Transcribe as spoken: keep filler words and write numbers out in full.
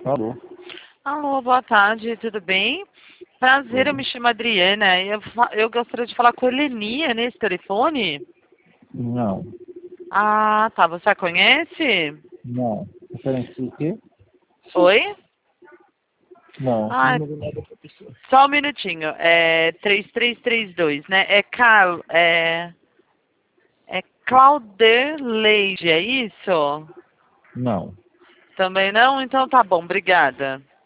Alô? Alô, boa tarde, tudo bem? Prazer, eu me chamo Adriana. Eu, fa- eu gostaria de falar com a Helenia nesse telefone. Não. Ah, tá. Você a conhece? Não. Referência o quê? Oi? Não. Ah, Número nada da pessoa. só um minutinho. É três três três dois, né? É Cal... É, é Clauderleide, é isso? Não. Também não? Então tá bom, obrigada.